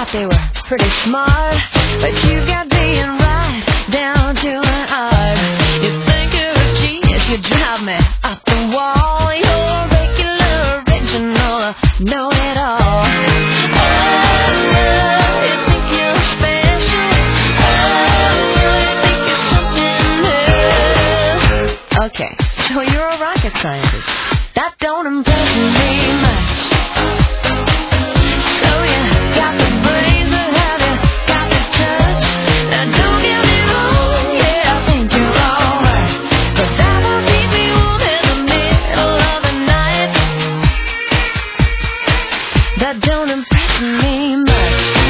thought they were pretty smart, but you got being right down to an art. You think you're a genius, you drive me up the wall. You're regular, original, know it all. You think you're special. You think you're something new. Okay, so you're a rocket scientist. That don't impress me much. That don't impress me much.